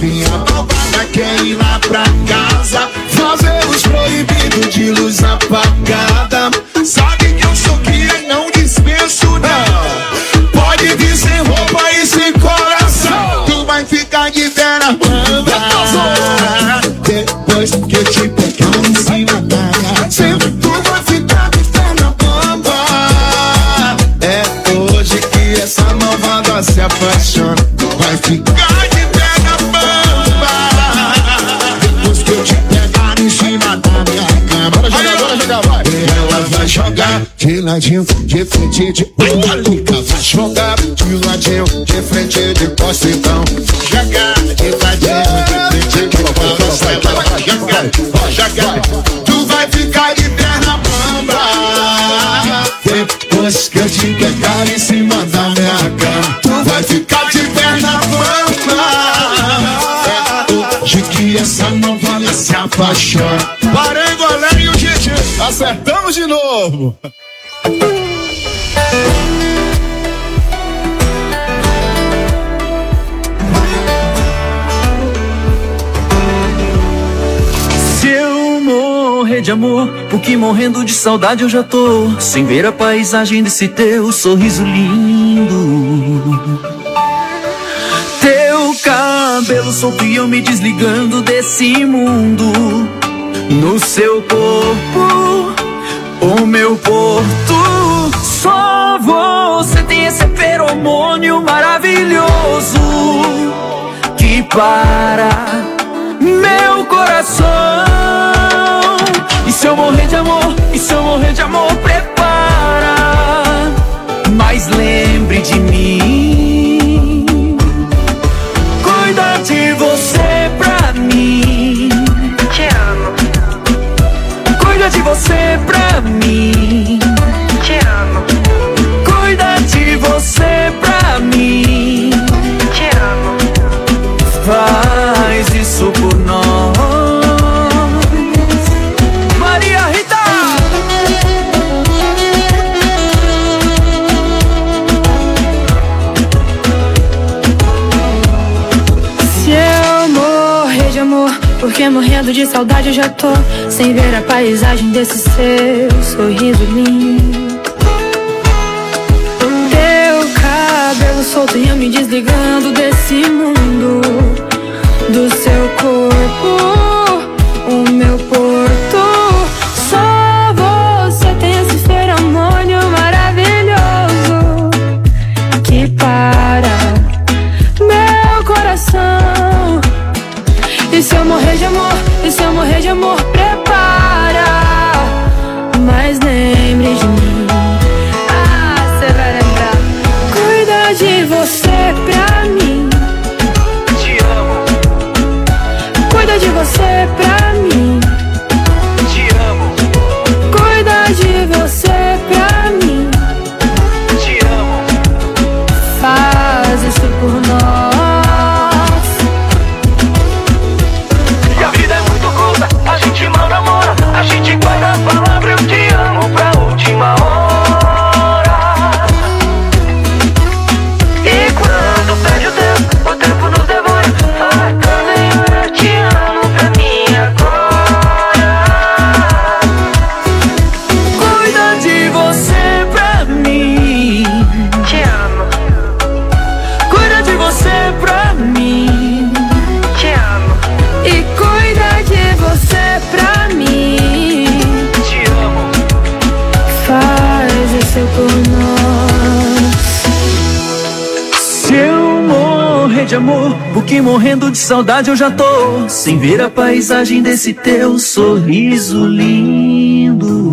novinha malvada quer ir lá pra casa fazer os proibidos de luz apagada. Sabe que eu sou guia e não dispenso não. Pode vir sem roupa e sem coração. Tu vai ficar de perna bamba depois que eu te pegar em cima da cama. Tu vai ficar de perna bamba. É hoje que essa malvada se apaixona. Vai ficar de perna bamba depois que eu te pegar em cima da minha cama. Bora jogar, vai. Ela vai jogar de ladinho, de frente, de lica. Vai jogar de ladinho, de frente, de costa. Então jogar de ladinho, de frente, de costa. Vai jogar, tu vai ficar de perna bamba depois que eu te pegar em cima da minha cama. Tu vai ficar de perna bamba. De que essa novela se apaixona. Parangolé e o Gigi, acertamos de novo. Se eu morrer de amor, porque morrendo de saudade eu já tô, sem ver a paisagem desse teu sorriso lindo. Teu cabelo solto e eu me desligando desse mundo. No seu corpo, o meu porto. Só você tem esse feromônio maravilhoso que para meu coração. E se eu morrer de amor, e se eu morrer de amor, prepara. Mas lembre de mim. Cuida de você pra mim. Te amo. Cuida de você pra mim. Te amo. Cuida de você pra mim. Te amo. Faz isso por nós. Maria Rita! Se eu morrer de amor, porque morrendo de saudade eu já tô, sem ver a paisagem desse seu sorriso lindo. Teu cabelo solto e eu me desligando desse mundo. Do seu corpo, o meu porto. Só você tem esse feromônio maravilhoso que para meu coração. E se eu morrer de amor, e se eu morrer de amor, prepara. Mas lembre de mim. Ah, cê vai lembrar. Cuida de você pra mim. Te amo, Cuida de você pra mim. te amo, Cuida de você pra mim. te amo. Faz isso por nós. E a vida é muito curta, a gente mal namora, a gente guarda a palavra eu te amo pra última hora. E quando perde o tempo nos devora. Ah, também eu te amo pra mim agora. Cuida de você pra mim. Te amo. Cuida de você pra mim. Te amo. E cuida de você pra mim. Te amo. Faz isso por nós. Se eu morrer de amor, porque morrendo de saudade eu já tô, sem ver a paisagem desse teu sorriso lindo.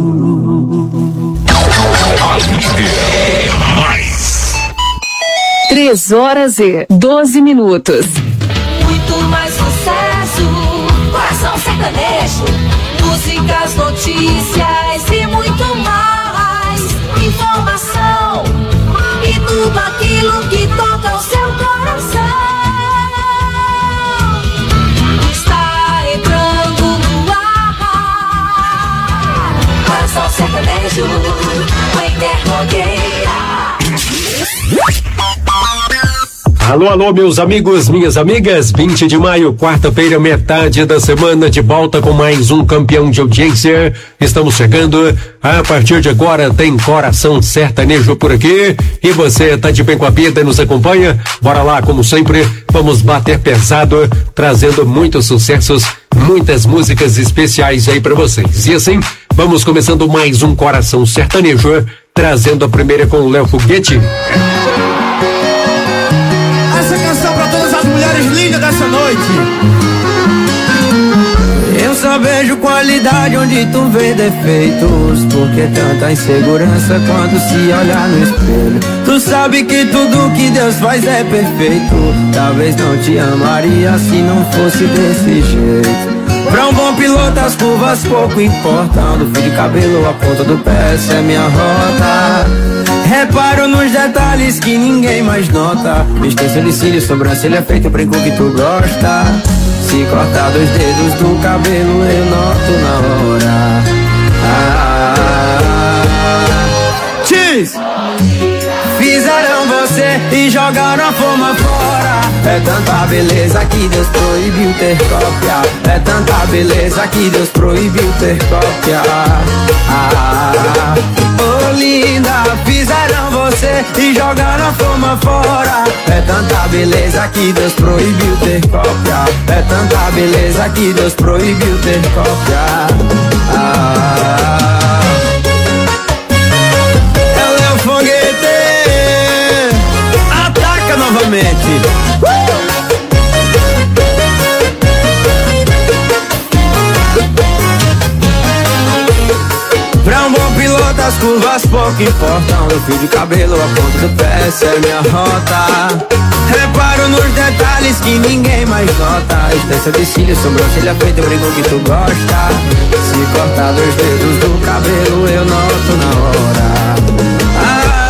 3h12. Muito mais sucesso, Coração Sertanejo, músicas, notícias e muito mais. Informação e tudo aquilo que toca o seu coração. Está entrando no ar. Coração Sertanejo, o Interrogueira. Alô, alô, meus amigos, minhas amigas. 20 de maio, quarta-feira, metade da semana, de volta com mais um campeão de audiência. Estamos chegando. A partir de agora tem Coração Sertanejo por aqui. E você tá de bem com a vida e nos acompanha? Bora lá, como sempre, vamos bater pesado, trazendo muitos sucessos, muitas músicas especiais aí pra vocês. E assim, vamos começando mais um Coração Sertanejo, trazendo a primeira com o Léo Foguete. Essa canção pra todas as mulheres lindas dessa noite. Eu só vejo qualidade onde tu vê defeitos. Porque tanta insegurança quando se olhar no espelho. Tu sabe que tudo que Deus faz é perfeito. Talvez não te amaria se não fosse desse jeito. Pra um bom piloto as curvas pouco importam. Do fio de cabelo à ponta do pé, essa é minha rota. Reparo nos detalhes que ninguém mais nota. Extensão de cílios, sobrancelha feita, brinco que tu gosta. Se cortar 2 dedos do cabelo eu noto na hora. Cheese! Fizeram você e jogaram a fama fora. É tanta beleza que Deus proibiu ter cópia. É tanta beleza que Deus proibiu ter cópia. Oh linda, fizeram você e jogaram a fama fora. É tanta beleza que Deus proibiu ter cópia. É tanta beleza que Deus proibiu ter cópia. Ela é o foguete. Ataca novamente. Pra um bom piloto as curvas pouco importam. Do fio de cabelo à ponta do pé, essa é minha rota. Reparo nos detalhes que ninguém mais nota. Extensão de cílios, sobrancelha feita, eu brinco que tu gosta. Se cortar 2 dedos do cabelo eu noto na hora.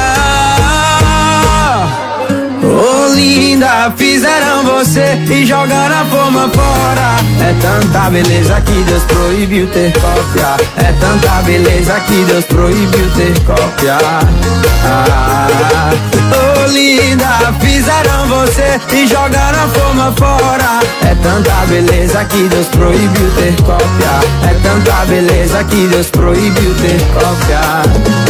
Oh linda, fizeram você e jogaram a fama fora. É tanta beleza que Deus proibiu ter cópia. É tanta beleza que Deus proibiu ter cópia. Oh linda, fizeram você e jogaram a fama fora. É tanta beleza que Deus proibiu ter cópia. É tanta beleza que Deus proibiu ter cópia.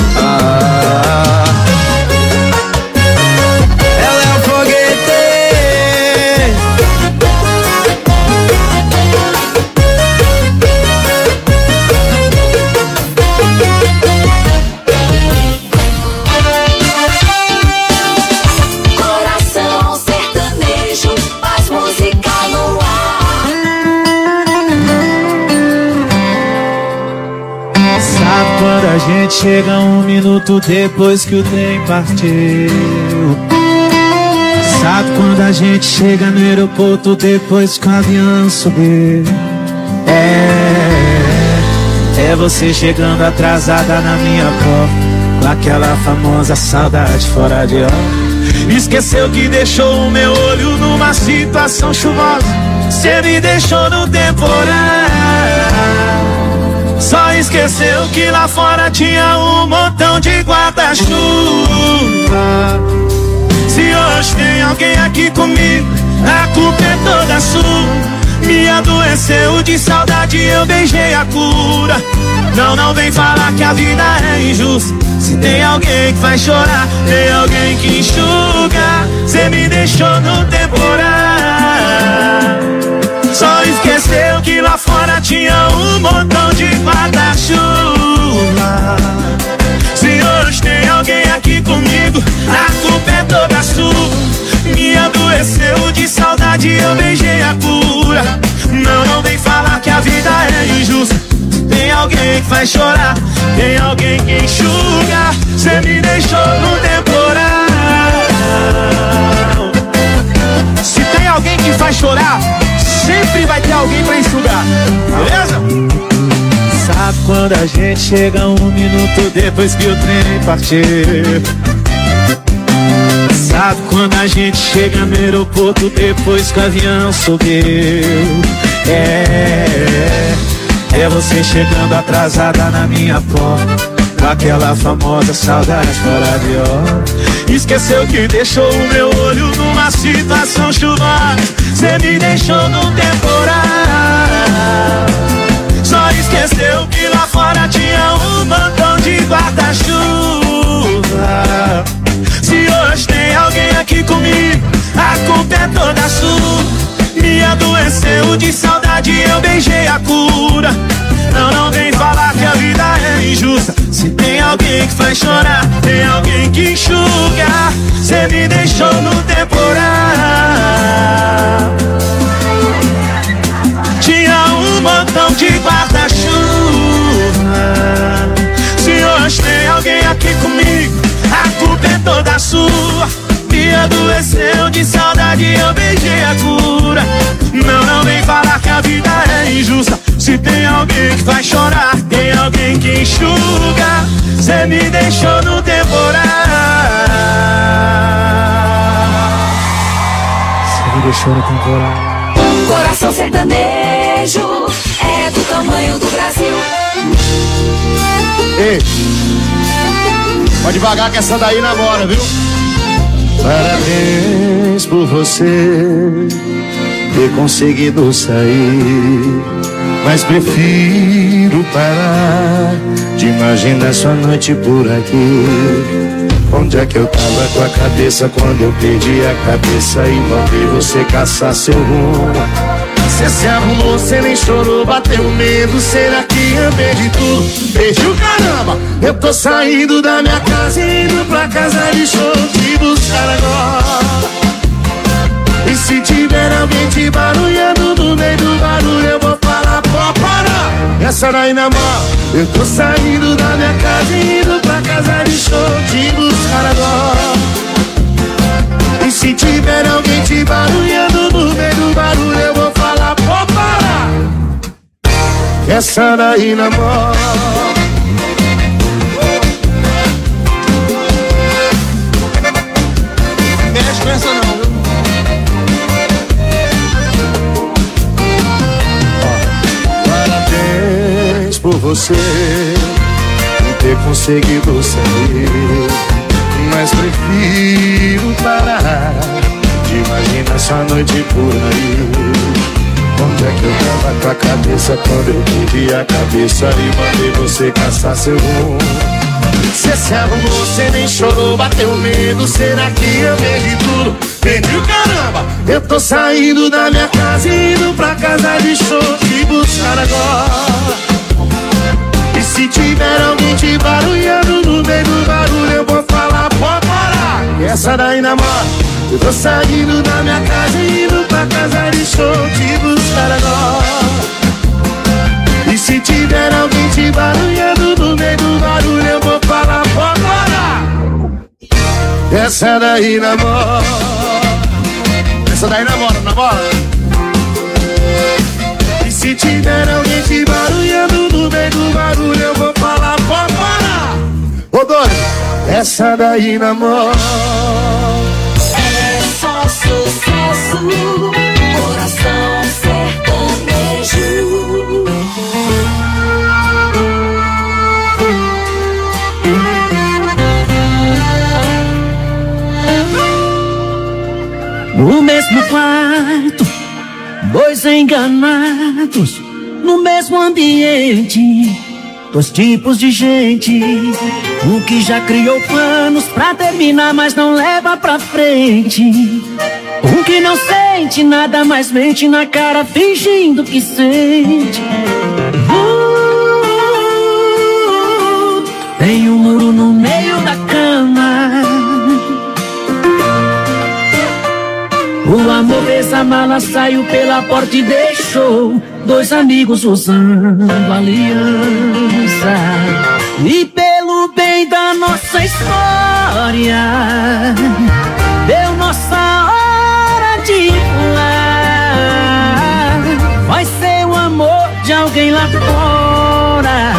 A gente chega 1 minuto depois que o trem partiu. Sabe quando a gente chega no aeroporto depois que o avião subiu? É você chegando atrasada na minha porta, com aquela famosa saudade fora de hora. Esqueceu que deixou o meu olho numa situação chuvosa. Cê me deixou no temporal. Só esqueceu que lá fora tinha um montão de guarda-chuva. Se hoje tem alguém aqui comigo, a culpa é toda sua. Me adoeceu de saudade, eu beijei a cura. Não vem falar que a vida é injusta. Se tem alguém que faz chorar, tem alguém que enxuga. Cê me deixou no temporal. Só esqueceu que lá fora tinha um montão de guarda-chuva. Se hoje tem alguém aqui comigo, a culpa é toda sua. Me adoeceu de saudade, eu beijei a cura. Não vem falar que a vida é injusta. Tem alguém que faz chorar, tem alguém que enxuga. Cê me deixou no temporal. Se tem alguém que faz chorar, sempre vai ter alguém pra enxugar, beleza? Sabe quando a gente chega 1 minuto depois que o trem partiu? Sabe quando a gente chega no aeroporto depois que o avião subiu? É você chegando atrasada na minha porta, com aquela famosa saudade fora de hora. Esqueceu que deixou o meu olho numa situação chuvosa. Cê me deixou no temporal. Só esqueceu que lá fora tinha um montão de guarda-chuva. Se hoje tem alguém aqui comigo, a culpa é toda sua. Me adoeceu de saudade, eu beijei a cura. Não vem falar que a vida é injusta. Se tem alguém que faz chorar, tem alguém que enxuga. Cê me deixou no temporal. Tinha um montão de guarda-chuva. Se hoje tem alguém aqui comigo, a culpa é toda sua. Me adoeceu de saudade, eu beijei a cura. Não vem falar que a vida é injusta. Se tem alguém que faz chorar, tem alguém que enxuga. Cê me deixou no temporal. Cê me deixou no temporal. Coração sertanejo é do tamanho do Brasil. Ei, pode devagar que essa daí namora, viu? Parabéns por você ter conseguido sair, mas prefiro parar de imaginar sua noite por aqui. Onde é que eu tava com a cabeça quando eu perdi a cabeça e mandei você caçar seu rumo? Cê se arrumou, cê nem chorou, bateu medo, será que amei de tudo? Beijo, caramba, eu tô saindo da minha casa e indo pra casa de show te buscar agora. E se tiver alguém te barulhando no meio do barulho, eu vou falar, pô, para! Essa daí na mão, eu tô saindo da minha casa e indo pra casa de show te buscar agora. E se tiver alguém te barulhando no meio do barulho, eu vou falar, pô, para! Essa daí namora. Mexe com essa não, viu? Parabéns por você ter conseguido sair, mas prefiro parar de imaginar sua noite por aí. Onde é que eu tava com a cabeça quando eu perdi a cabeça e mandei você caçar seu rumo? Cê se arrumou, cê nem chorou, bateu medo, será que eu perdi tudo? Perdi o caramba, eu tô saindo da minha casa e indo pra casa de show te buscar agora. E se tiver alguém te barulhando no meio do barulho, eu vou falar, pode parar. Essa daí namora, eu tô saindo da minha casa e indo pra casa de show te buscar agora. E se tiver alguém te barulhando no meio do barulho, eu vou falar, pode parar. Essa daí namora. Essa daí namora, namora. E se tiver alguém te barulhando no meio do barulho, eu vou falar, pode parar. Ô doido, essa daí namora. É só sucesso, coração sertanejo. No mesmo quarto, dois enganados, no mesmo ambiente, dois tipos de gente. Um que já criou planos pra terminar, mas não leva pra frente. Um que não sente nada, mas mente na cara fingindo que sente. Tem um muro no meio da cama. O amor fez a mala, saiu pela porta e deixou dois amigos usando aliança. E pelo bem da nossa história, deu nossa hora de voar. Vai ser o amor de alguém lá fora,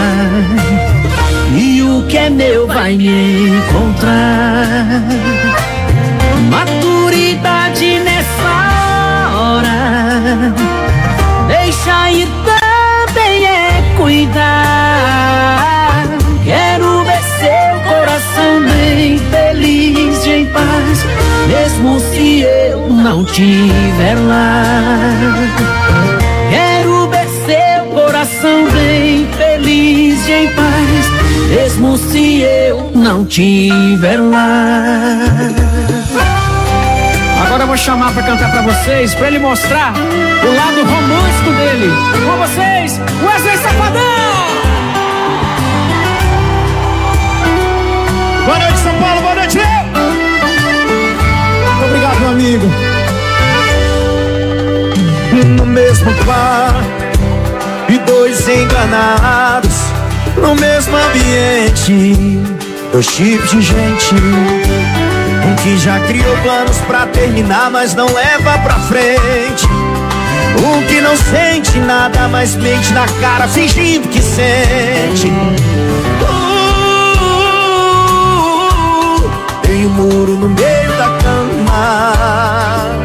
e o que é meu vai me encontrar. Maturidade nessa hora, deixa ir também é cuidar. Quero ver seu coração bem feliz de mesmo se eu não tiver lá. Quero ver seu coração bem feliz e em paz, mesmo se eu não tiver lá. Agora eu vou chamar pra cantar pra vocês, pra ele mostrar o lado romântico dele. Com vocês, Wesley Safadão! Boa noite, São Paulo, boa noite, Léo! Obrigado, meu amigo. No mesmo quarto e dois enganados, no mesmo ambiente, dois tipos de gente. Um que já criou planos pra terminar, mas não leva pra frente. Um que não sente nada, mas mente na cara, fingindo que sente. Tem um muro no meio da cama.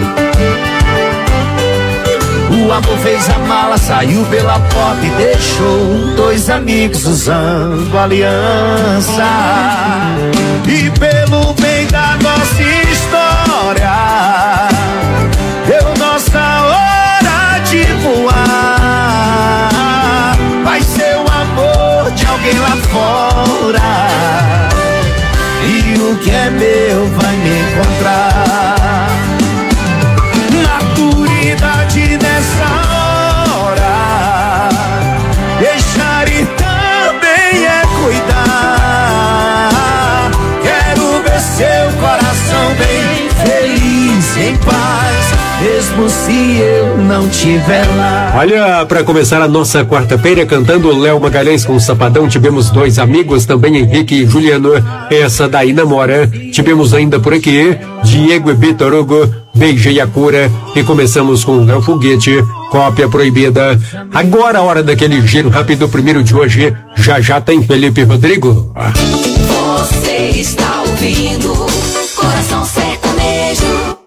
O amor fez a mala, saiu pela porta e deixou dois amigos usando aliança. E pelo bem da nossa história, deu nossa hora de voar. Vai ser o amor de alguém lá fora, e o que é meu vai me encontrar. Maturidade nessa hora, deixar ir também é cuidar. Quero ver seu coração bem feliz, em paz, mesmo se eu não tiver lá. Olha, pra começar a nossa quarta-feira cantando Léo Magalhães com Safadão, tivemos dois amigos, também Henrique e Juliano, essa daí namora. Tivemos ainda por aqui Diego e Vitor Hugo, Beijei a Cura, e começamos com Léo Foguete, Cópia Proibida. Agora a hora daquele giro rápido, primeiro de hoje, já tem Felipe Rodrigo. Você está ouvindo Coração Sertanejo.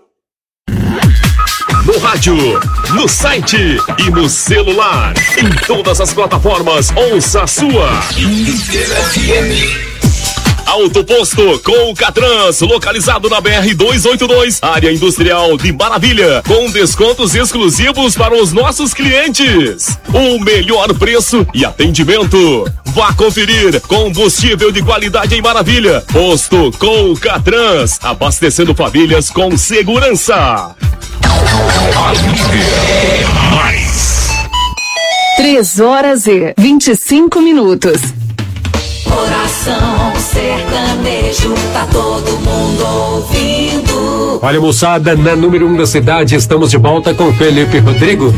No rádio, no site e no celular. Em todas as plataformas, ouça a sua. Auto Posto com Catrans, localizado na BR-282, área industrial de Maravilha, com descontos exclusivos para os nossos clientes. O melhor preço e atendimento. Vá conferir combustível de qualidade em Maravilha. Posto com Catrans, abastecendo famílias com segurança. A líder é mais. 3h25. Coração Sertanejo, tá todo mundo ouvindo. Olha, moçada, na número 1 da cidade, estamos de volta com Felipe Rodrigo.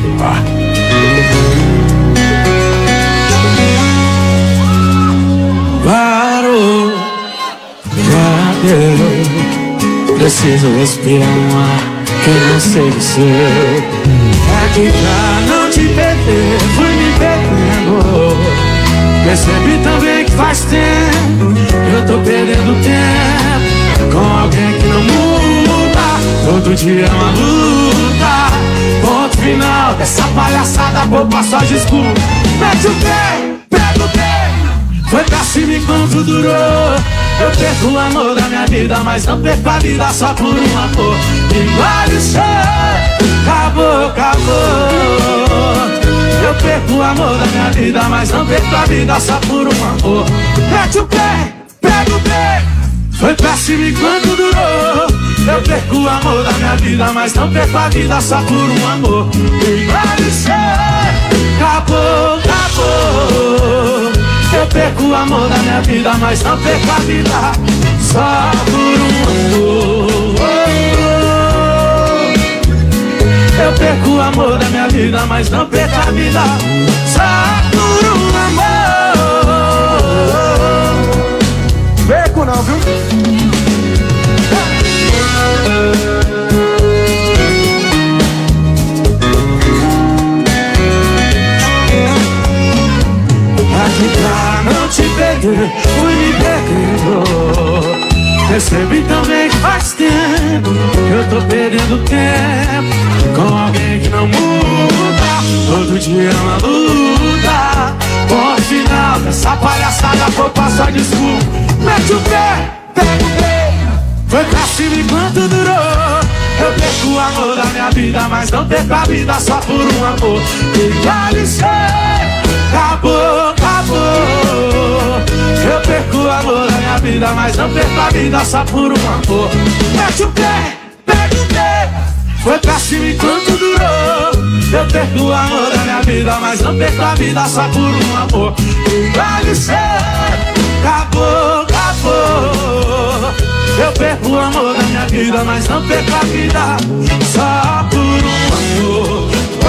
Parou, já deu. Preciso respirar um ar que não seja o seu. Aqui pra não te perder, fui me perdendo. Percebi também que faz tempo que eu tô perdendo tempo com alguém que não muda. Todo dia é uma luta. Ponto final dessa palhaçada, boba só desculpa. Mete o pé, pega o pé. Foi pra cima enquanto durou. Eu perco o amor da minha vida, mas não perco a vida só por um amor. Engole o chão, acabou, acabou. Eu perco o amor da minha vida, mas não perco a vida só por um amor. Mete o pé, pega o pé. Foi pra cima enquanto durou. Eu perco o amor da minha vida, mas não perco a vida só por um amor. Engole o chão, acabou, acabou. Eu perco o amor da minha vida, mas não perco a vida só por um amor. Eu perco o amor da minha vida, mas não perco a vida só por um amor. Perco não, viu? Aqui pra não te perder, fui me perdendo. Percebi também que faz tempo que eu tô perdendo tempo com alguém que não muda. Todo dia é uma luta. Ponto final dessa palhaçada, vou passar desculpa. Mete o pé, pega o pé. Foi pra cima enquanto durou. vida, mas não perco a vida só por um amor. E vale ser, acabou, acabou. Eu perco o amor da minha vida, mas não perco a vida só por um amor. Mete o pé, pega o pé, foi pra cima enquanto durou. Eu perco o amor da minha vida, mas não perco a vida só por um amor. E vale ser, acabou, acabou. Eu perco o amor da minha vida, mas não perco a vida só por um amor.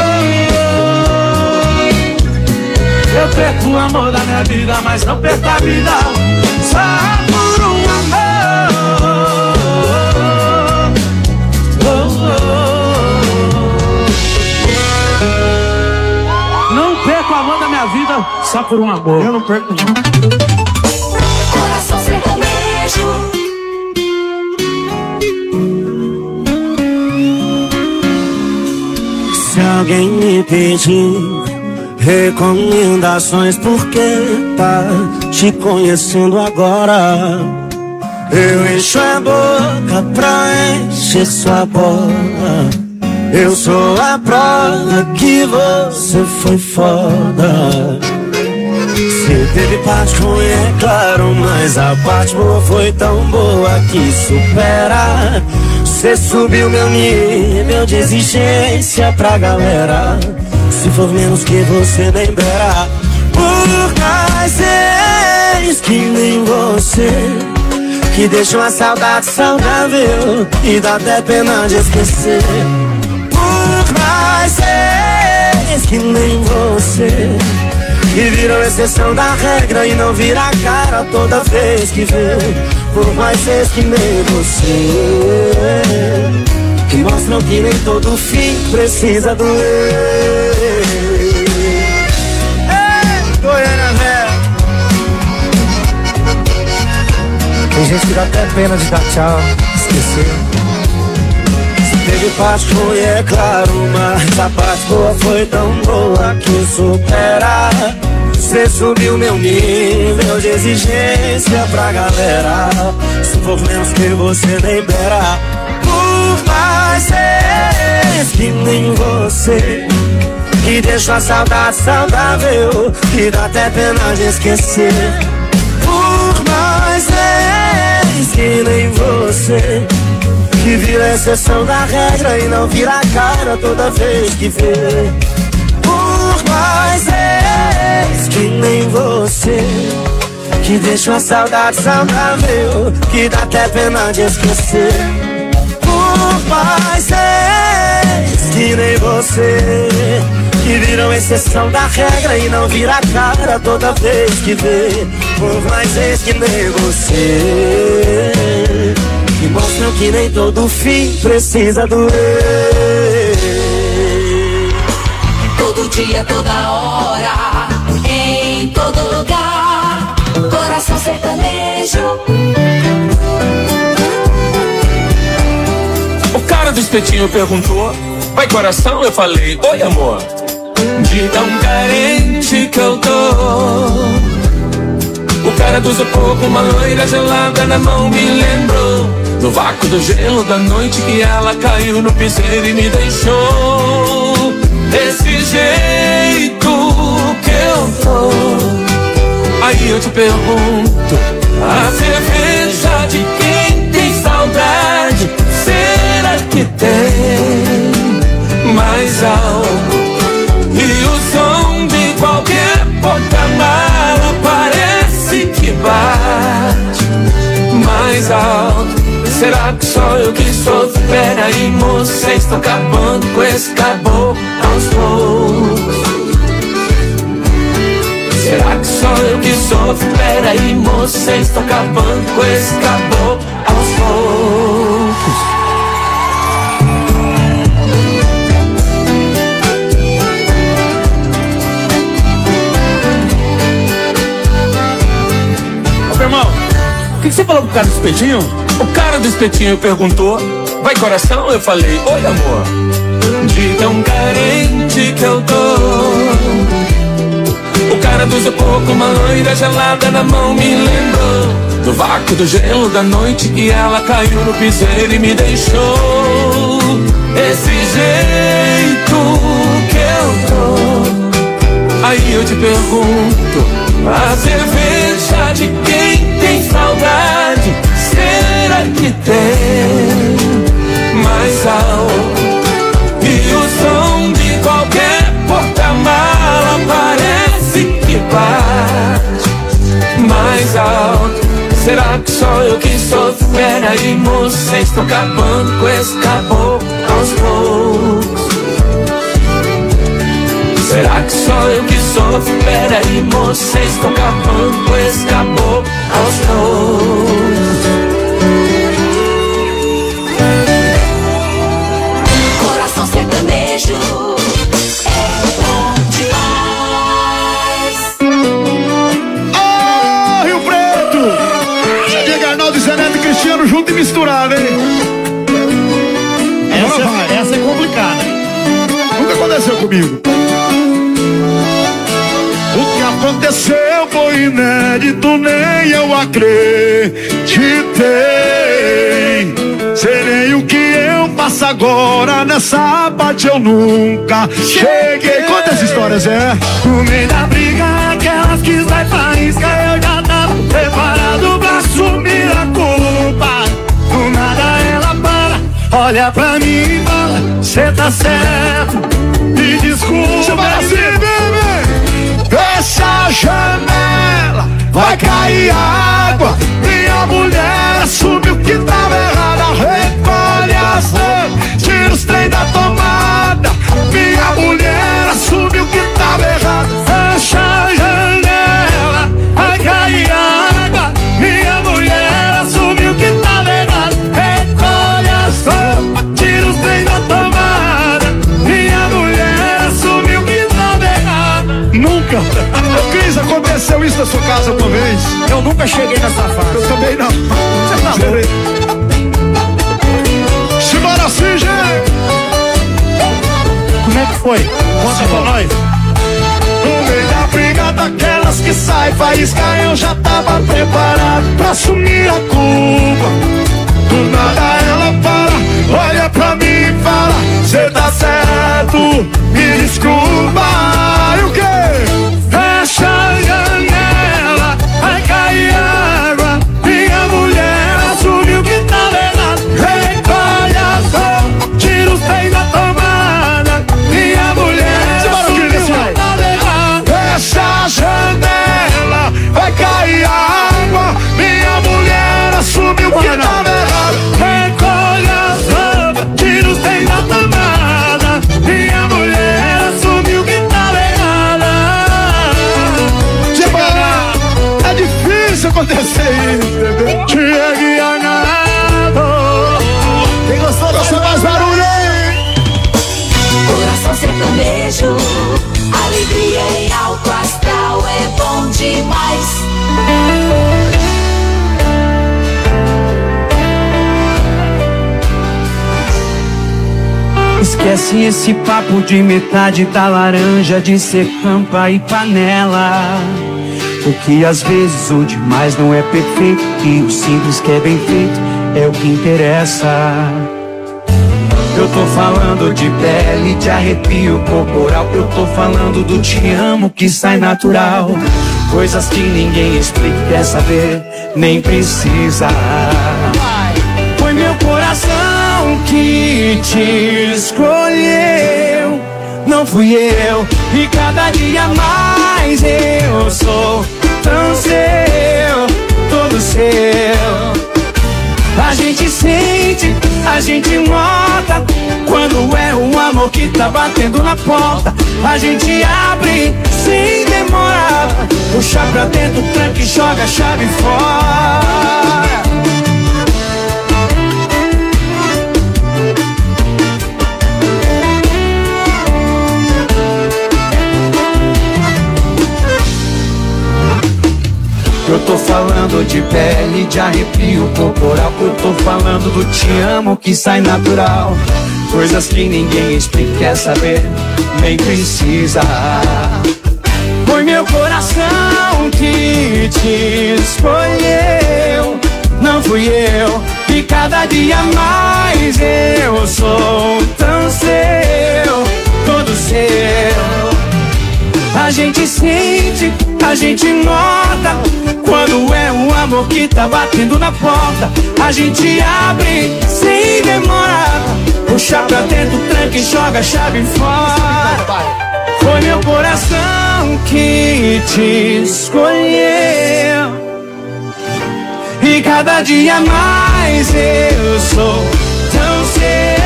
Eu perco o amor da minha vida, mas não perco a vida só por um amor. Não perco o amor da minha vida só por um amor. Eu não perco não. Coração sertanejo. Se alguém me pedir recomendações porque tá te conhecendo agora, eu encho a boca pra encher sua bola. Eu sou a prova que você foi foda. Você teve parte ruim, é claro, mas a parte boa foi tão boa que supera. Você subiu meu nível de exigência pra galera. Se for menos que você lembra, por mais ex que nem você, que deixa uma saudade saudável e dá até pena de esquecer. Por mais ex que nem você, que viram exceção da regra e não vira a cara toda vez que vê. Por mais ex que nem você, que mostram que nem todo fim precisa doer. Goiânia, velho. Tem gente que dá até pena de dar tchau, esquecer. Se teve parte ruim, é claro, mas a parte boa foi tão boa que supera. Você subiu meu nível de exigência pra galera. Se for menos que você lembra, por mais ex que nem você, que deixa a saudade saudável e dá até pena de esquecer. Por mais ex que nem você, que vira exceção da regra e não vira a cara toda vez que vê. Por mais ex que nem você, que deixa a saudade saudável que dá até pena de esquecer. Por mais ex que nem você, que viram exceção da regra e não vira a cara toda vez que vê. Por mais ex que nem você, que mostram que nem todo fim precisa doer. Todo dia, toda hora, em todo lugar. Coração sertanejo. O cara do espetinho perguntou: vai coração? Eu falei: oi amor. De tão carente que eu tô, o cara do isopor com uma loira gelada na mão me lembrou do vácuo do gelo da noite que ela caiu no piseiro e me deixou. Desse jeito que eu tô, aí eu te pergunto: a cerveja de quem tem saudade, será que tem mais álcool? E o som de qualquer porta-mala parece que bate mais alto. Será que só eu que sofro? Peraí, moça, vocês estão acabando com esse caboclo aos poucos. Será que só eu que sofro? Peraí, moça, vocês estão acabando com esse caboclo aos poucos. Irmão, o que você falou pro cara do espetinho? O cara do espetinho perguntou: vai coração? Eu falei: oi amor. De tão carente que eu tô, o cara do isopor com uma loira gelada na mão me lembrou no vácuo do gelo da noite, e ela caiu no piseiro e me deixou. Esse jeito que eu tô. Aí eu te pergunto, a cerveja de quem tem saudade, será que tem mais alto? E o som de qualquer porta-mala parece que bate mais alto. Será que só eu que sofro? Peraí, moço, cês estão acabando com esse caboclo aos poucos. Será que só eu que sofro? Peraí, moço, cês estão acabando com esse caboclo aos poucos. Coração sertanejo é bom demais. Ô, Rio Preto! Diego Arnaldo, Zé Neto e Cristiano junto e misturado, hein? Essa é complicada. Nunca aconteceu comigo. O que aconteceu foi inédito, nem eu acreditei. Serei o que eu faço agora, nessa parte eu nunca cheguei. Conta essa história, Zé. No meio da briga, aquelas que sai faísca, eu já tava preparado pra assumir a culpa. Do nada ela para, olha pra mim e fala, cê tá certo, me desculpa. Você vai assim, bebê. Fecha a janela, vai cair água. Minha mulher assumiu que tava errada. Recolhe as roupas, tira os trem da tomada. Minha mulher assumiu que tava errada. Fecha a janela, vai cair água. Minha mulher assumiu que tava errada. Recolhe as roupas, tira os trem da tomada. Minha mulher assumiu que tava errada. Nunca. Cris, aconteceu isso na sua casa uma vez? Eu nunca cheguei nessa fase. Eu também não. Você tá louco? Simbora assim, gente. Como é que foi? Conta pra nós. No meio da briga daquelas que sai faísca, eu já tava preparado pra assumir a culpa. Do nada ela para, olha pra mim e fala, cê tá certo, me desculpa. E o quê? Fecha a janela, vai cair água. Minha mulher assumiu que tava errado. Recolhe as roupas, tira os trem da tomada. Minha mulher assumiu que tava errado. Fecha a janela, vai cair água. Minha mulher assumiu que tava errado. Recolhe as roupas, tira os trem da tomada. Minha mulher assumiu que tava errada. É difícil acontecer isso, bebê. Diego Arnaldo. Quem gostou, deixa mais barulho aí. Coração sertanejo, alegria em alto astral é bom demais. Esquece esse papo de metade da laranja, de ser campa e panela. Porque às vezes o demais não é perfeito, e o simples que é bem feito é o que interessa. Eu tô falando de pele, de arrepio corporal. Eu tô falando do te amo que sai natural. Coisas que ninguém explica, quer saber, nem precisa. Foi meu coração que te escolheu, não fui eu. E cada dia mais eu sou tão seu, todo seu. A gente sente, a gente nota quando é o amor que tá batendo na porta. A gente abre sem demora, puxa pra dentro, tranca e joga a chave fora. Eu tô falando de pele, de arrepio corporal. Eu tô falando do te amo que sai natural. Coisas que ninguém explica, quer saber, nem precisa. Foi meu coração que te escolheu, não fui eu. E cada dia mais eu sou tão seu, todo seu. A gente sente, a gente nota quando é um amor que tá batendo na porta. A gente abre sem demora, puxa pra dentro, tranca e joga a chave fora. Foi meu coração que te escolheu, e cada dia mais eu sou tão seu.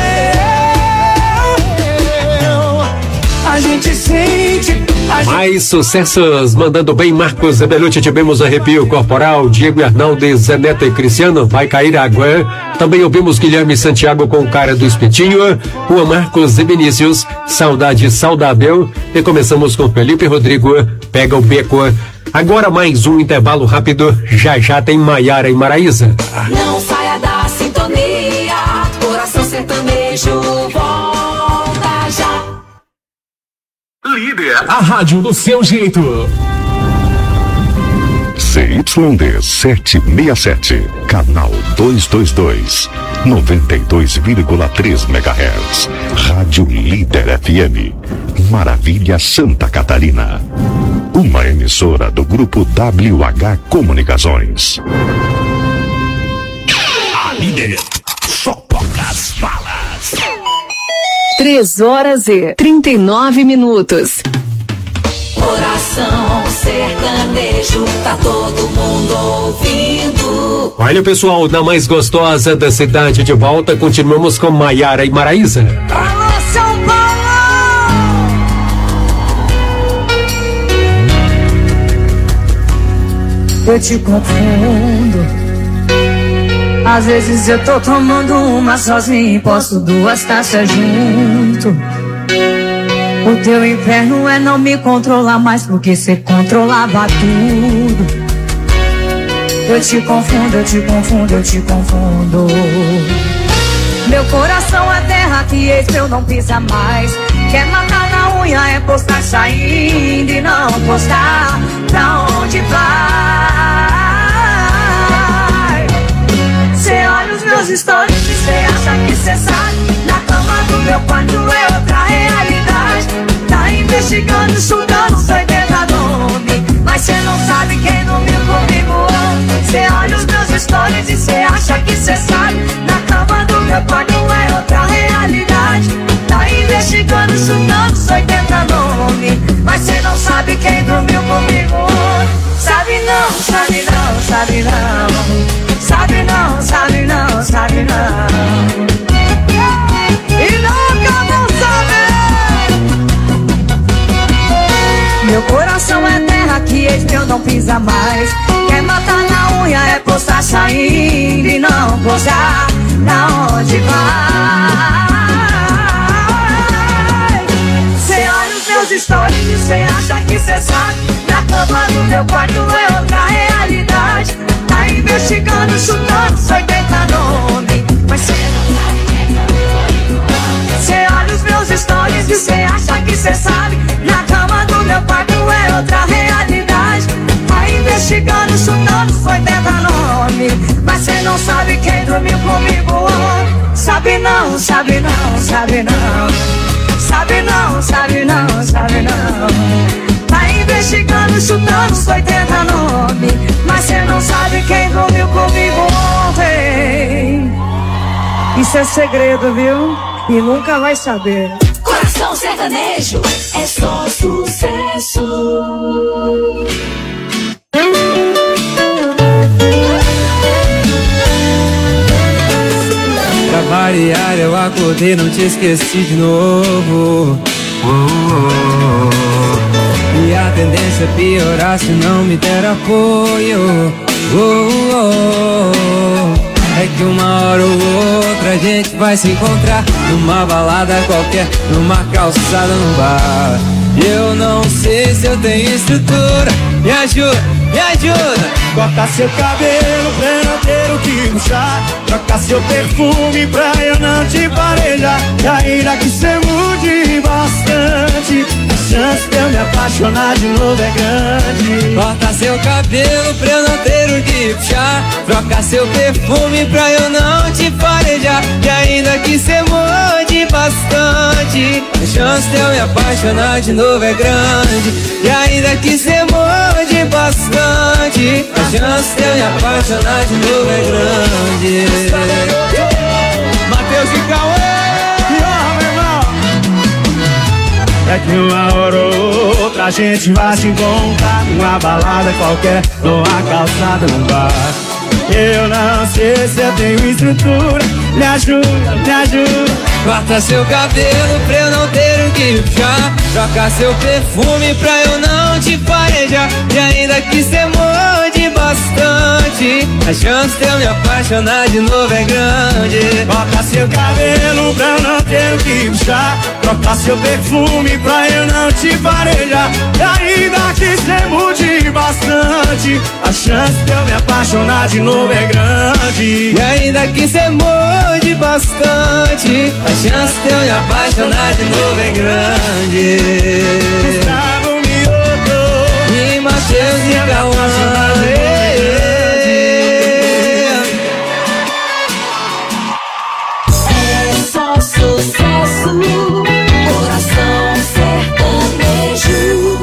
A gente sente. Mais sucessos, mandando bem Marcos Zebelucci, tivemos arrepio corporal, Diego Arnaldo, Zé Neto e Cristiano, vai cair água. Também ouvimos Guilherme Santiago com o cara do espetinho, Juan Marcos e Vinícius, Saudade Saudável. E começamos com Felipe Rodrigo, Pega o Beco. Agora mais um intervalo rápido, já tem Maiara e Maraísa. Não saia da sintonia, Coração Sertanejo volta já. Líder, a rádio do seu jeito. CYD 767, canal 222, 92,3 MHz. Rádio Líder FM, Maravilha, Santa Catarina. Uma emissora do grupo WH Comunicações. A Líder só toca as balas. 3h39. Coração Sertanejo, tá todo mundo ouvindo. Olha, pessoal, na mais gostosa da cidade de volta, continuamos com Maiara e Maraísa. Alô, São Paulo! Eu te confundo. Às vezes eu tô tomando uma sozinha e posto 2 taças junto. O teu inferno é não me controlar mais, porque cê controlava tudo. Eu te confundo, eu te confundo, eu te confundo. Meu coração é terra que eu não pisa mais. Quer matar na unha, é postar saindo e não postar pra onde vai. Cê olha os meus stories e cê acha que cê sabe. Na cama do meu quarto é outra realidade. Tá investigando, estudando, foi dentro nome. Mas cê não sabe quem dormiu comigo ontem. Cê olha os meus stories e cê acha que cê sabe. Na cama do meu quarto é outra realidade. Tá investigando, estudando, foi dentro nome. Mas cê não sabe quem dormiu comigo ontem. Sabe não, sabe não, sabe não. Sabe não, sabe não, sabe não. E nunca vou saber. Meu coração é terra que eu não pisa mais. Quer matar na unha, é postar saindo e não postar pra onde vai. Cê olha os meus stories e cê acha que cê sabe. Na cama do meu quarto é outra realidade. Tá investigando, chutando, foi tentar nome. Mas cê não sabe quem é. Cê olha os meus stories e cê acha que cê sabe. Na cama do meu quarto é outra realidade. Tá investigando, chutando, foi tentar nome. Mas cê não sabe quem dormiu comigo. Sabe não, sabe não, sabe não. Sabe não, sabe não, sabe não. Tá investigando, chutando, foi tentar nome. Mas cê não sabe quem dormiu comigo ontem. Isso é segredo, viu? E nunca vai saber. Coração Sertanejo é só sucesso. Pra variar eu acordei, não te esqueci de novo. E a tendência é piorar se não me der apoio. É que uma hora ou outra a gente vai se encontrar numa balada qualquer, numa calçada, num bar. Eu não sei se eu tenho estrutura. Me ajuda, me ajuda. Corta seu cabelo pra eu não ter o que puxar. Troca seu perfume pra eu não te parejar. E ainda que cê mude bastante, a chance de eu me apaixonar apaixonar de novo é grande. Corta seu cabelo pra eu não ter o que puxar. Troca seu perfume pra eu não te farejar. E ainda que cê morde bastante, a chance de eu me apaixonar de novo é grande. E ainda que cê morde bastante, a chance de eu me apaixonar de novo é grande. Matheus e Cauê, meu irmão. É que uma hora ou outra a gente vai se encontrar numa balada qualquer, numa calçada, num bar. Eu não sei se eu tenho estrutura. Me ajuda, me ajuda. Corta seu cabelo pra eu não ter o que puxar. Troca seu perfume pra eu não te farejar. E ainda que cê morde bastante, a chance de eu me apaixonar de novo é grande. Corta seu cabelo pra eu não ter o que puxar. Troca seu perfume pra eu não te farejar. E ainda que cê mude bastante, a chance de eu me apaixonar de novo é grande. E ainda que cê mude bastante, a chance de eu me apaixonar de novo é grande. Gustavo Mioto e Matheus e Cauã. É só sucesso, coração sertanejo.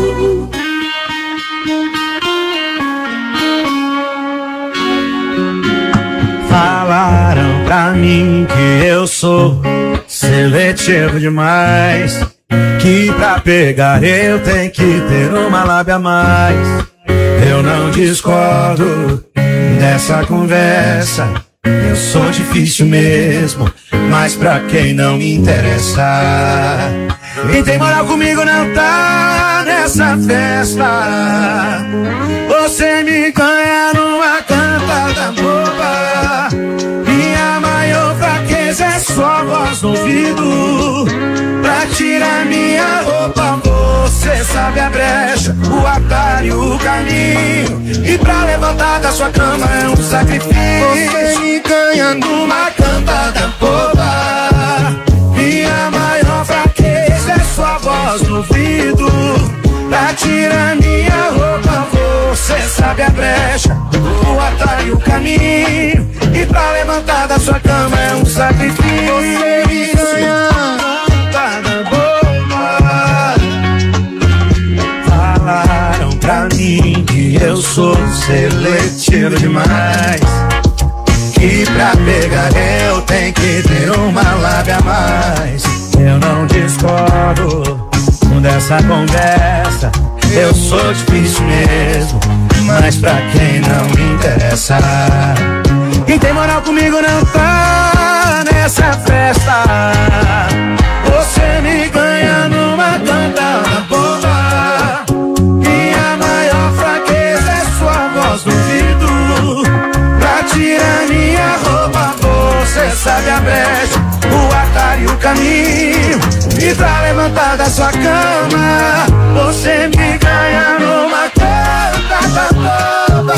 Falaram pra mim que eu sou seletivo demais, que pra pegar eu tenho que ter uma lábia a mais. Eu não discordo dessa conversa, eu sou difícil mesmo, mas pra quem não me interessa. Quem tem moral comigo não tá nessa festa. Você me ganha numa cantada boba. Minha maior fraqueza é sua voz no ouvido. Pra tirar minha roupa você sabe a brecha, o atalho, o caminho. E pra levantar da sua cama é um sacrifício. Você me ganha numa cantada boba. Minha maior fraqueza é sua voz no ouvido. Pra tirar minha roupa você sabe a brecha, o atalho, o caminho. E pra levantar da sua cama é um sacrifício. Você me ganha cantada boba. Falaram pra mim que eu sou seletivo demais, que pra pegar eu tenho que ter uma lábia a mais. Eu não discordo dessa conversa, eu sou difícil mesmo, mas pra quem não me interessa. Quem tem moral comigo não tá nessa festa. Você me ganha numa cantada boba. Minha maior fraqueza é sua voz no ouvido. Pra tirar minha roupa você sabe a brecha, o atalho, o caminho. E pra levantar da sua cama você me ganha numa cantada boba.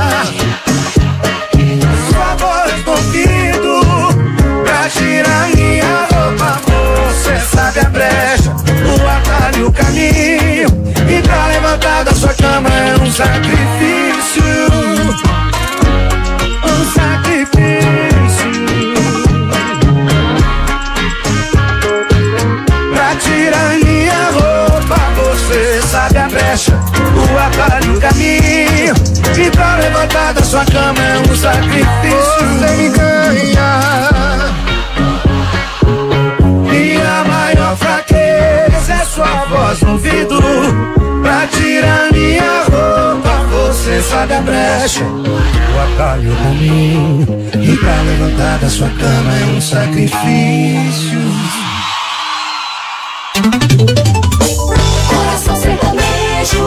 Sua voz no ouvido. Pra tirar minha roupa você sabe a brecha, o atalho, o caminho. E pra levantar da sua cama é um sacrifício. Um sacrifício. Pra tirar minha roupa você sabe a brecha, o atalho, o caminho. E pra levantar da sua cama é um sacrifício. Você me ganha. Minha maior fraqueza é sua voz no ouvido. Pra tirar minha roupa você sabe a brecha, o atalho, o caminho. E pra levantar da sua cama é um sacrifício. Coração sertanejo.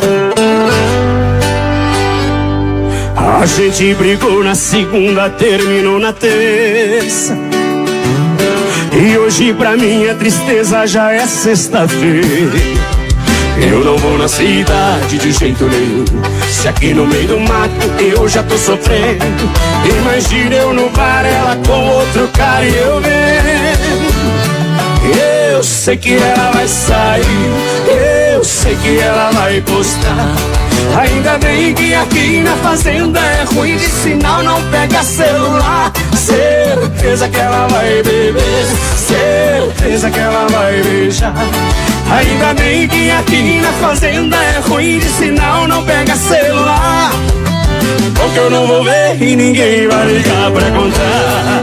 A gente brigou na segunda, terminou na terça. E hoje pra minha tristeza já é sexta-feira. Eu não vou na cidade de jeito nenhum, se aqui no meio do mato eu já tô sofrendo. Imagina eu no bar, ela com outro cara e eu vendo. Eu sei que ela vai sair, Eu sei que ela vai postar. Ainda bem que aqui na fazenda é ruim de sinal, não pega celular. Certeza que ela vai beber, certeza que ela vai beijar. Ainda bem que aqui na fazenda é ruim de sinal, não pega celular. Porque eu não vou ver e ninguém vai ligar pra contar.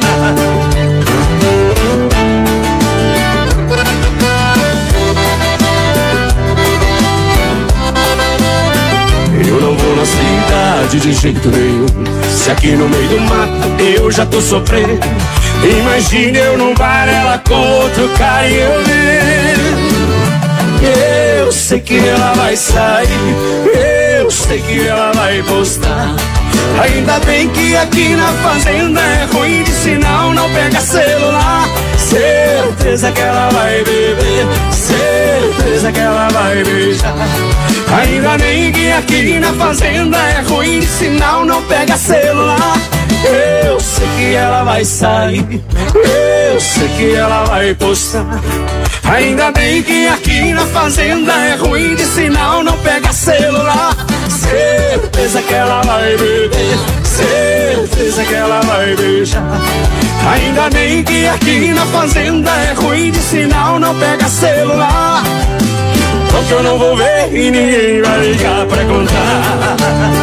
Eu não vou na cidade de jeito nenhum. Se aqui no meio do mato eu já tô sofrendo, imagine eu num bar, ela com outro cara e eu vendo. Eu sei que ela vai sair, eu sei que ela vai postar. Ainda bem que aqui na fazenda é ruim de sinal, não pega celular. Certeza que ela vai beber, certeza que ela vai beijar. Ainda bem que aqui na fazenda é ruim de sinal, não pega celular. Eu sei que ela vai sair, eu sei que ela vai postar. Ainda bem que aqui na fazenda é ruim de sinal, não pega celular. Certeza que ela vai beber, certeza que ela vai beijar. Ainda bem que aqui na fazenda é ruim de sinal, não pega celular. Porque eu não vou ver e ninguém vai ligar pra contar.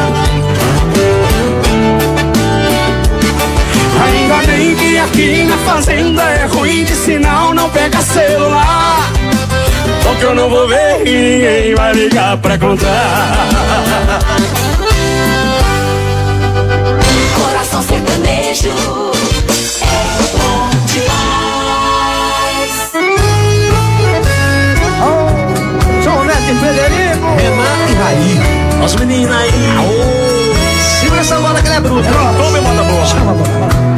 Ainda bem que aqui na fazenda é ruim de sinal, não pega celular. Porque eu não vou ver e ninguém vai ligar pra contar. Coração sertanejo é bom demais. João Neto e Frederico, Renato e Raí, os meninos aí. Segura essa bola que ela é bruta. Tome bota boa. Chama a bola.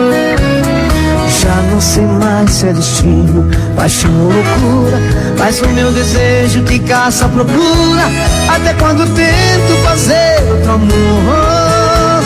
Já não sei mais se é destino, paixão ou loucura, mas o meu desejo te caça, procura. Até quando tento fazer outro amor,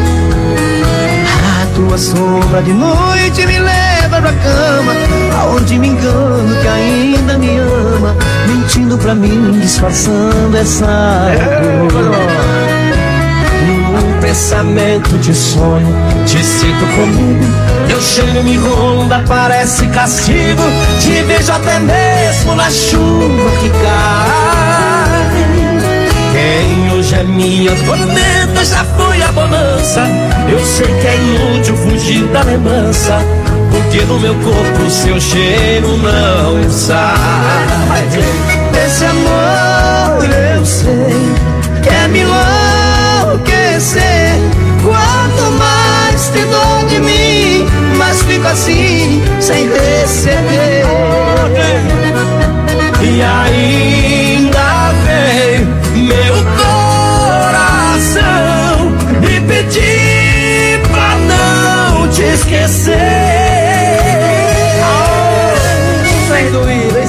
a tua sombra de noite me leva pra cama, aonde me engano que ainda me ama, mentindo pra mim, disfarçando essa dor. Num pensamento de sonho, te sinto comigo, teu cheiro me ronda, parece castigo. Te vejo até mesmo na chuva que cai. Quem hoje é minha tormenta já foi a bonança. Eu sei que é inútil fugir da lembrança, porque no meu corpo seu cheiro não sai. Esse amor eu sei que é me enlouquecer. Quanto mais te dou de mim, mas fico assim, sem receber. E ainda vem meu coração me pedir pra não te esquecer. Sem dúvida.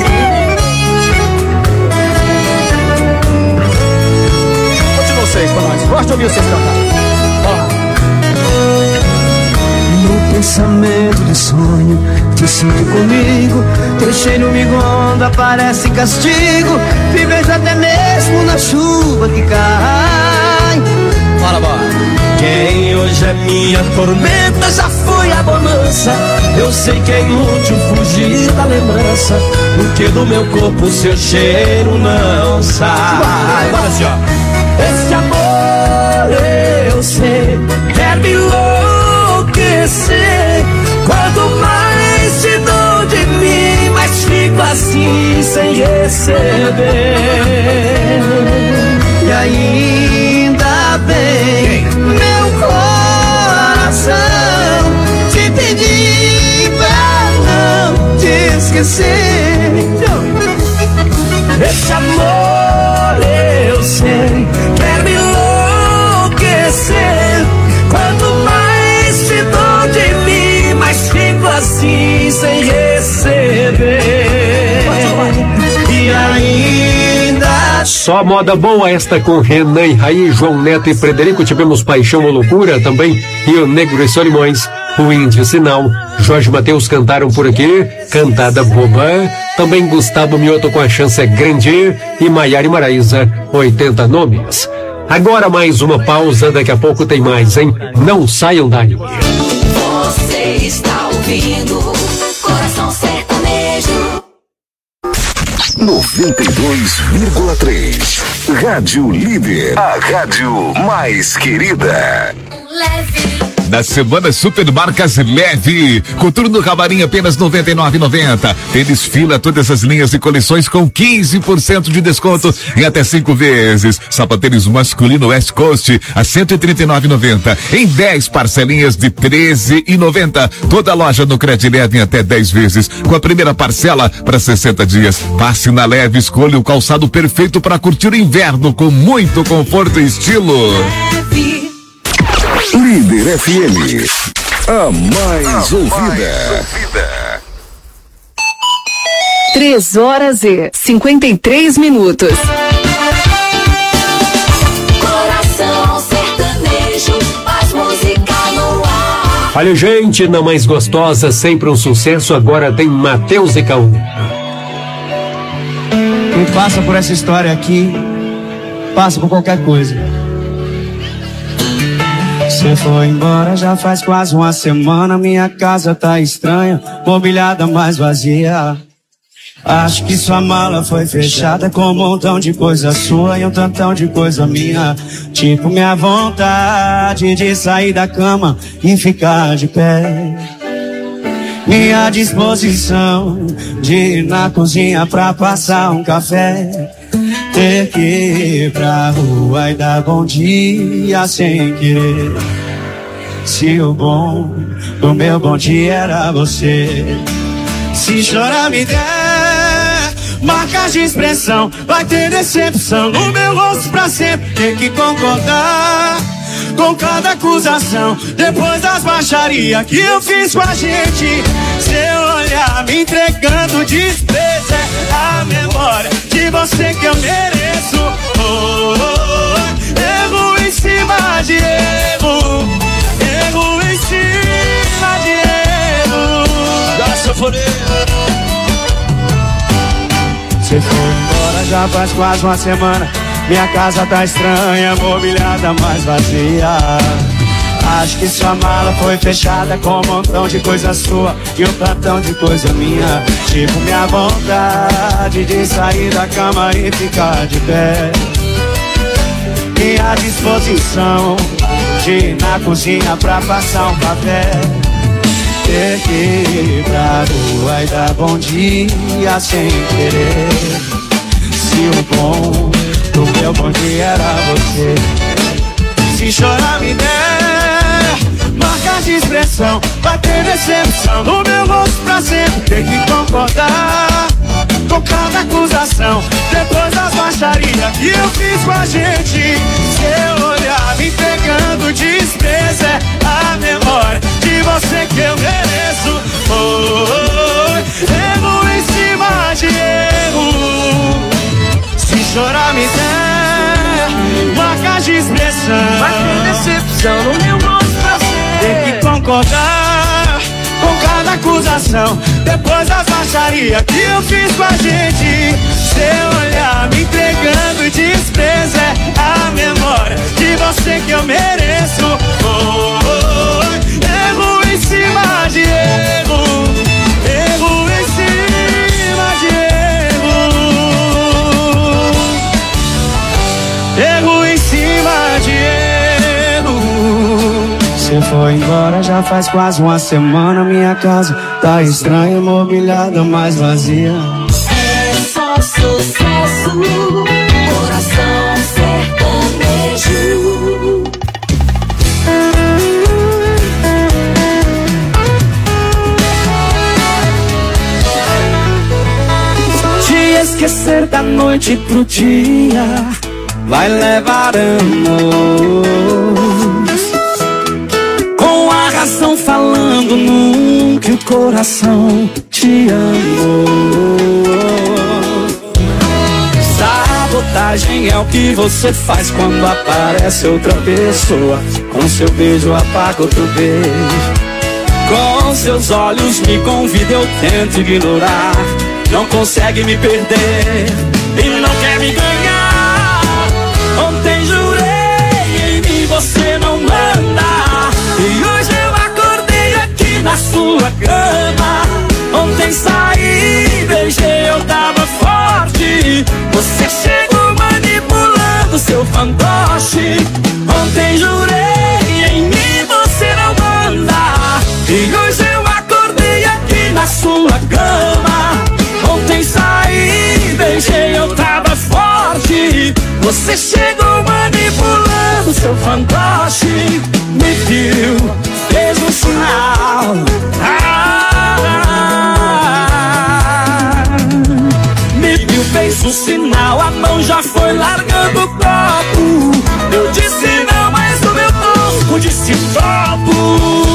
Conte vocês pra nós, gosto de ouvir vocês cantar. Pensamento de sonho, te sinto comigo, teu cheiro me ronda, parece castigo. Me vejo até mesmo na chuva que cai. Bora, bora. Quem hoje é minha tormenta já foi a bonança. Eu sei que é inútil fugir da lembrança, porque do meu corpo seu cheiro não sai. Bora, senhor. Esse amor eu sei quer me enlouquecer. Quanto mais te dou de mim, mais fico assim sem receber. E ainda bem meu coração te pedi pra não te esquecer. Esse amor eu sei quer me enlouquecer. Quanto mais te dou de mim, mas fico assim sem receber. E ainda só moda boa esta com Renan e Raí, João Neto e Frederico. Tivemos Paixão ou Loucura também, Rio Negro e Solimões, O Índio Sinal. Jorge Mateus cantaram por aqui, Cantada Boba. Também Gustavo Mioto com A Chance é Grande e Maiara e Maraísa, 80 Nomes. Agora mais uma pausa, daqui a pouco tem mais, hein? Não saiam daí. Você está ouvindo Coração Sertanejo 92,3. Rádio Líder, a rádio mais querida. Na semana Supermarcas Leve, coturno camarim apenas R$ 99,90. Tênis Fila, todas as linhas e coleções com 15% de desconto em até 5 vezes. Sapatênis masculino West Coast a R$ 139,90 em 10 parcelinhas de R$ 13,90. Toda loja no Cred Leve em até 10 vezes, com a primeira parcela para 60 dias. Passe na Leve, escolha o calçado perfeito para curtir o inverno com muito conforto e estilo. Líder FM, a mais ouvida. 3h53. Coração Sertanejo, mais música no ar. Olha, gente, na mais gostosa, sempre um sucesso. Agora tem Matheus e Cauã. Quem passa por essa história aqui, passa por qualquer coisa. Você foi embora já faz quase uma semana. Minha casa tá estranha, mobiliada mais vazia. Acho que sua mala foi fechada com um montão de coisa sua e um tantão de coisa minha. Tipo minha vontade de sair da cama e ficar de pé. Minha disposição de ir na cozinha pra passar um café. Ter que ir pra rua e dar bom dia sem querer. Se o bom do meu bom dia era você. Se chorar me der marcas de expressão, vai ter decepção no meu rosto pra sempre. Ter que concordar com cada acusação, depois das baixarias que eu fiz com a gente. Seu olhar me entregando desprezo, é a memória de você que eu mereço. Erro em cima de erro, erro em cima de erro. Você foi embora já faz quase uma semana. Minha casa tá estranha, mobiliada mais vazia. Acho que sua mala foi fechada com um montão de coisa sua e um tantão de coisa minha. Tipo minha vontade de sair da cama e ficar de pé. Minha disposição de ir na cozinha pra passar um café. Ter que ir pra rua e dar bom dia sem querer. Se o bom do meu bom dia era você. Se chorar me der marcas de expressão, vai ter decepção no meu rosto pra sempre. Ter que concordar com cada acusação, depois das baixarias que eu fiz com a gente. Seu olhar me entregando desprezo, é a memória de você que eu mereço. Erro em cima de erro. Se chorar me der marcas de expressão, vai ter decepção no meu rosto pra sempre. Ter que concordar com cada acusação, depois das baixarias que eu fiz com a gente. Seu olhar me entregando desprezo, é a memória de você que eu mereço. Erro em cima de erro, erro em cima de erro, erro em cima de erro. Você foi embora já faz quase uma semana. Minha casa tá estranha, mobiliada mais vazia. É só sucesso, Coração Sertanejo. Te esquecer da noite pro dia vai levar anos, com a razão falando num que o coração te amou. Sabotagem é o que você faz quando aparece outra pessoa. Com seu beijo apaga outro beijo. Com seus olhos me convida, eu tento ignorar. não consegue me perder e não quer me ganhar. Ontem jurei, em mim você não manda, e hoje eu acordei aqui na sua cama. Ontem saí, beijei, eu tava forte, você chegou manipulando seu fantoche. Ontem jurei, em mim você não manda, e hoje eu acordei aqui na sua cama. Ontem saí, beijei, eu tava forte, você chegou manipulando seu fantoche. Me viu, fez um sinal, me viu, fez um sinal, a mão já foi largando o copo. Eu disse não, mas o meu corpo disse topo.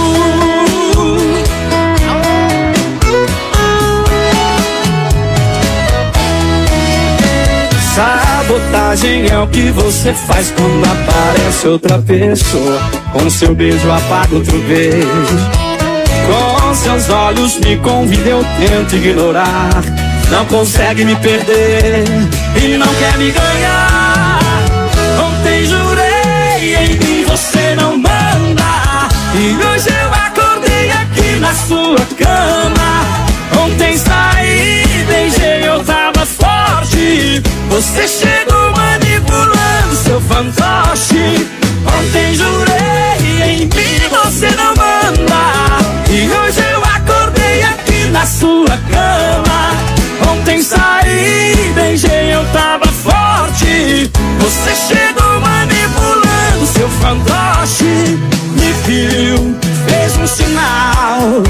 Sabotagem é o que você faz quando aparece outra pessoa. Com seu beijo apaga outro beijo, com seus olhos me convida, eu tento ignorar. Não consegue me perder e não quer me ganhar. Ontem jurei, em mim você não manda, e hoje eu acordei aqui na sua cama. Ontem saí, beijei, eu tava forte, você chegou manipulando seu fantoche. Ontem jurei, em mim você não manda, e hoje eu acordei aqui na sua cama. Ontem saí, beijei, eu tava forte, você chegou manipulando seu fantoche. Me viu, fez um sinal,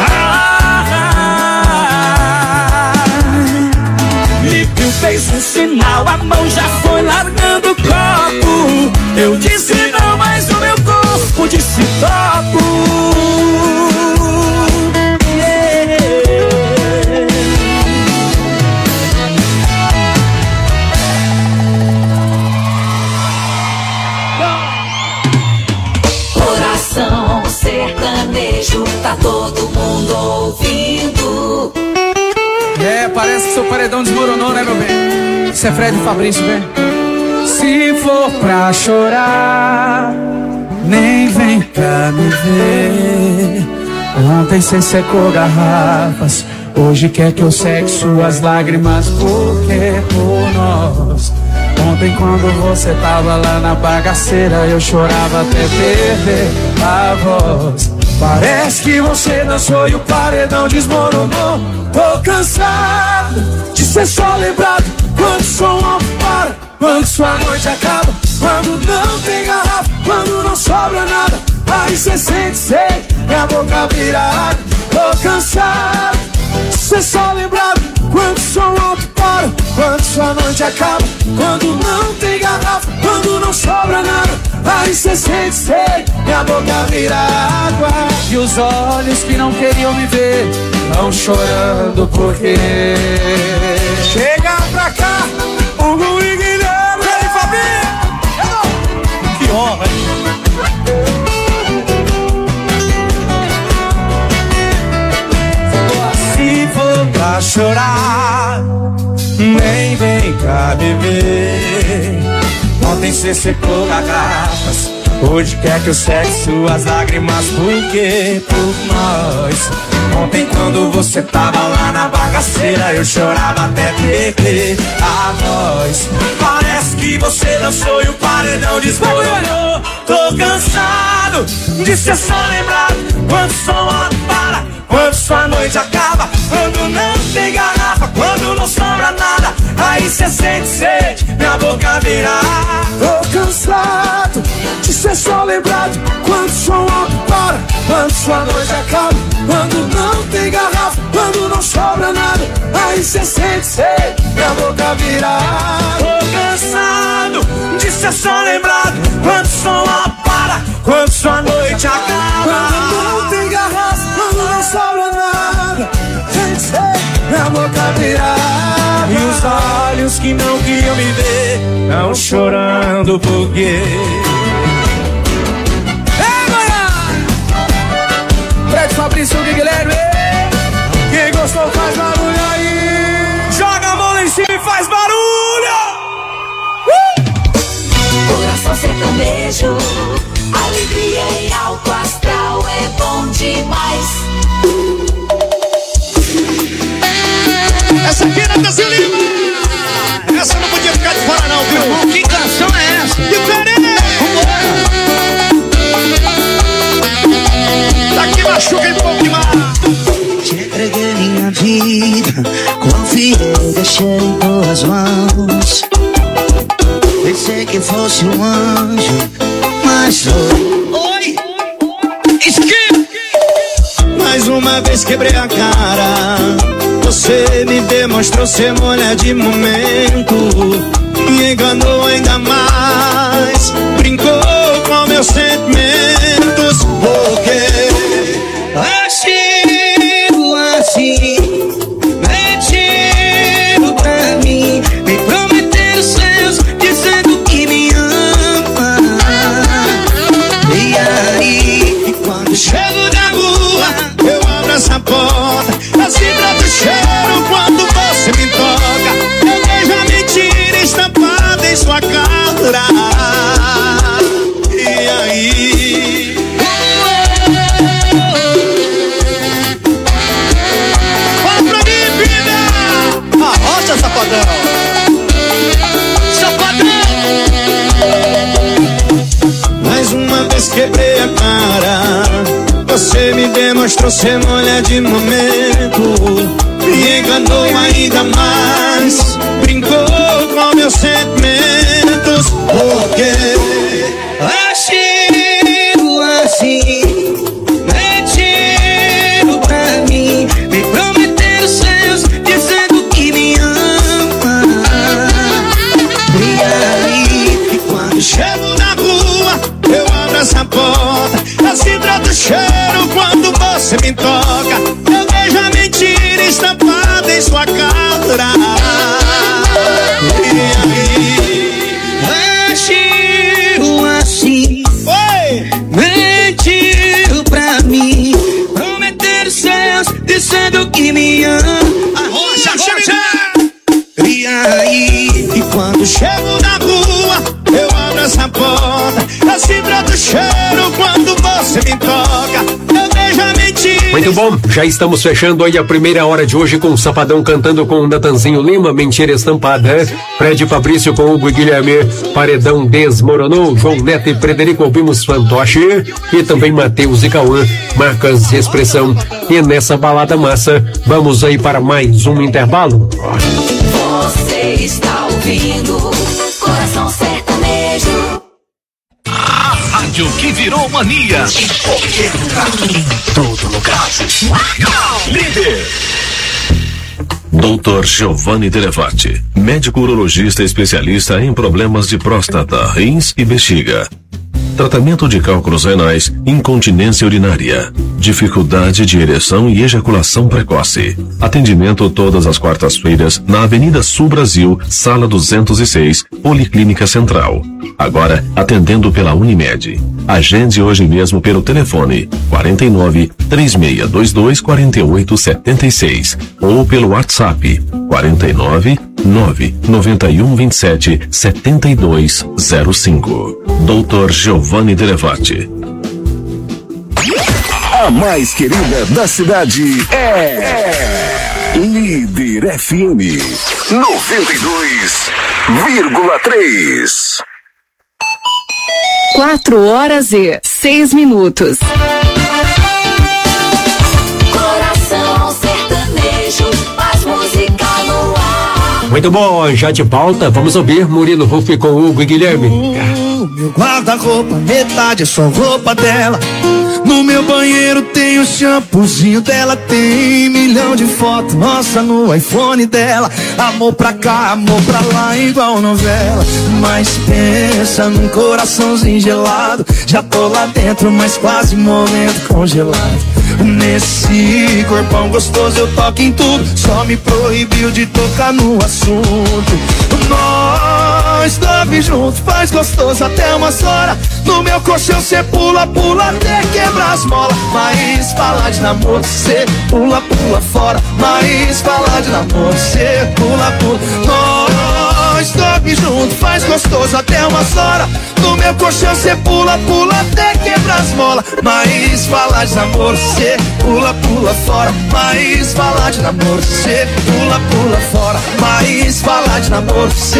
me viu, fez um sinal, a mão já foi largando o copo. Eu disse não, mas o meu corpo disse topo. Coração sertanejo, tá todo mundo ouvindo. É, parece que seu paredão desmoronou, né, meu bem? Isso é Fred e Fabrício, vem. Se for pra chorar, nem vem pra me ver. Ontem cê secou garrafas, hoje quer que eu seque suas lágrimas, porque por nós. Ontem quando você tava lá na bagaceira, eu chorava até perder a voz. Parece que você dançou e o paredão desmoronou. Tô cansado de ser só lembrado quando o som alto para, quando sua noite acaba, quando não tem garrafa, quando não sobra nada. Aí cê sente sede, minha boca vira água. Tô cansado de ser só lembrado quando o som alto para, quando sua noite acaba, quando não tem garrafa, quando não sobra nada. Aí cê sente sede, minha boca vira água. E os olhos que não queriam me ver vão chorando porque chega pra cá, Hugo e Guilherme. E aí, Fabinho? Que honra, hein? Se for pra chorar, nem vem cá me ver. Ontem cê secou garrafas, hoje quer que eu seque suas lágrimas, porque por nós. Ontem quando você tava lá na bagaceira, eu chorava até perder a voz. Parece que você dançou e o paredão desmoronou. Tô cansado de ser só lembrado quando o som alto para, quando sua noite acaba, quando não tem garrafa, quando não sobra nada. Aí cê sente sede, minha boca vira. Tô cansado de ser só lembrado quando o som alto para, quando sua noite acaba, quando não tem garrafa, quando não sobra nada. Aí cê sente sede, minha boca vira. Tô cansado de ser só lembrado quando o som alto para, quando sua noite acaba, quando não tem garrafa, quando não sobra nada. Sente sede, minha boca vira. E os olhos que não queriam me ver tão chorando porque Fred, Fabrício e Guilherme. Quem gostou faz barulho aí. sertanejo. Alegria e alto astral é bom demais. Essa aqui é da Brasil Lima. Essa não podia ficar de fora não, viu? Que canção é essa? Diferente! Daqui machuca um pouco demais. Te entreguei minha vida, confiei, deixei em tuas mãos. Pensei que fosse um anjo, mas sou. Oi! Mais uma vez quebrei a cara. Você me demonstrou ser mulher de momento. Me enganou ainda mais. Brincou com meus sentimentos. Porque agiu assim, mentiu pra mim, me prometendo céus, dizendo que me ama. E aí, quando chego na rua, eu abro essa porta, assim troca o cheiro quando você me toca. Eu vejo a mentira estampada em sua cara. E aí? Fala pra mim, vida! Arrocha, safadão! Safadão! Mais uma vez quebrei a cara. Você me demonstrou ser mulher de momento. Me enganou ainda mais. Brincou com meus sentimentos. Porque agiu assim, mentiu pra mim, me prometendo céus, dizendo que me ama. E aí, quando chego na rua, eu abro essa porta, assim trato o cheiro quando você me toca. Eu vejo a mentira estampada em sua cara. E aí? Agiu assim, oi, mentiu pra mim, prometendo céus, dizendo que me ama. Arrocha, arrocha! E aí, e quando chego na rua, eu abro essa porta, assim trato o cheiro quando você me toca. Eu vejo a mentira. Muito bom, já estamos fechando aí a primeira hora de hoje com o Safadão cantando com o Natanzinho Lima, Mentira Estampada. Fred Fabrício com Hugo e Guilherme, Paredão Desmoronou. João Neto e Frederico ouvimos Fantoche. E também Matheus e Cauã, Marcas de Expressão. E nessa balada massa, vamos aí para mais um intervalo. Você está ouvindo Coração Sertanejo. A rádio que virou mania. Em qualquer lugar, em todo lugar. Líder. Dr. Giovanni Telefatti, médico urologista especialista em problemas de próstata, rins e bexiga. Tratamento de cálculos renais, incontinência urinária, dificuldade de ereção e ejaculação precoce. Atendimento todas as quartas-feiras na Avenida Sul Brasil, Sala 206, Policlínica Central. Agora atendendo pela Unimed. Agende hoje mesmo pelo telefone 49 3622 4876 ou pelo WhatsApp 49 991 27 7205. Dr. Giovanni Telefatti. A mais querida da cidade é Líder FM 92,3. 4h06. Coração Sertanejo, mais música no ar. Muito bom, já de pauta, vamos ouvir Murilo Ruff com Hugo e Guilherme. Meu guarda-roupa, metade é só roupa dela. No meu banheiro tem o shampoozinho dela. Tem 1 milhão de fotos, nossa, no iPhone dela. Amor pra cá, amor pra lá, igual novela. Mas pensa num coraçãozinho gelado. Já tô lá dentro, mas quase morrendo congelado. Nesse corpão gostoso eu toco em tudo. Só me proibiu de tocar no assunto. Nós dorme junto, faz gostoso até umas horas. No meu colchão cê pula, pula até quebrar as molas. Mas falar de namoro cê pula, pula fora. Mas falar de namoro cê pula, pula. Nós dorme junto, junto, faz gostoso até umas horas. No meu colchão cê pula, pula até quebrar as molas. Mas falar de namoro, cê pula, pula fora. Mas falar de namoro, cê pula, pula fora. Mas falar de namoro, cê